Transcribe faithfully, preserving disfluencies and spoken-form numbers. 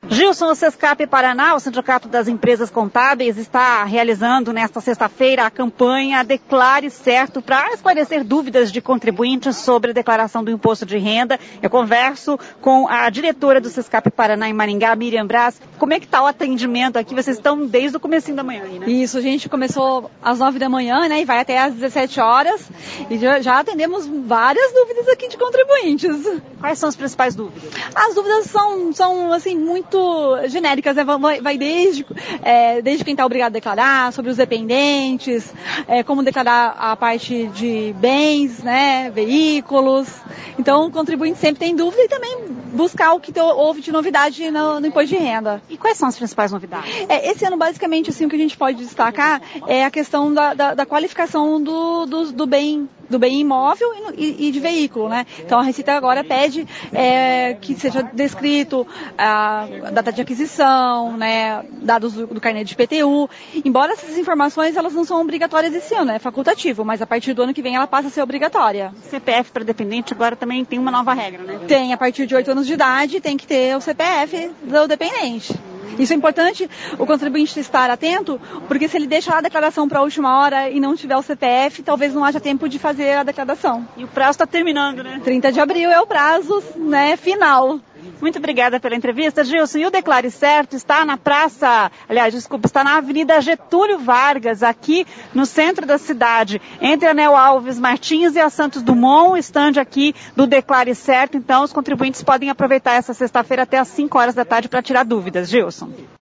Gilson, o Sescap Paraná, o Sindicato das Empresas Contábeis, está realizando nesta sexta-feira a campanha Declare Certo para esclarecer dúvidas de contribuintes sobre a declaração do imposto de renda. Eu converso com a diretora do Sescap Paraná em Maringá, Miriam Braz. Como é que está o atendimento aqui? Vocês estão desde o comecinho da manhã aí, né? Isso, a gente começou às nove da manhã, né, e vai até às dezessete horas. E já, já atendemos várias dúvidas aqui de contribuintes. Quais são as principais dúvidas? As dúvidas são, são assim, muito genéricas, né? Vai, vai desde, é, desde quem está obrigado a declarar, sobre os dependentes, é, como declarar a parte de bens, né, veículos. Então, o contribuinte sempre tem dúvida e também buscar o que te, houve de novidade no, no imposto de renda. E quais são as principais novidades? É, esse ano, basicamente, assim, o que a gente pode destacar é a questão da, da, da qualificação do, do, do bem do bem imóvel e, e de veículo, né? Então a Receita agora pede é, que seja descrito a data de aquisição, né? Dados do, do carnê de I P T U. Embora essas informações elas não são obrigatórias esse ano, é facultativo, mas a partir do ano que vem ela passa a ser obrigatória. C P F para dependente agora também tem uma nova regra, né? Tem, a partir de oito anos de idade tem que ter o C P F do dependente. Isso é importante o contribuinte estar atento, porque se ele deixar a declaração para a última hora e não tiver o C P F, talvez não haja tempo de fazer a declaração. E o prazo está terminando, né? trinta de abril é o prazo, né, final. Muito obrigada pela entrevista, Gilson. E o Declare Certo está na praça, aliás, desculpa, está na Avenida Getúlio Vargas, aqui no centro da cidade, entre a Anel Alves Martins e a Santos Dumont, o estande aqui do Declare Certo. Então, os contribuintes podem aproveitar essa sexta-feira até às cinco horas da tarde para tirar dúvidas. Gilson.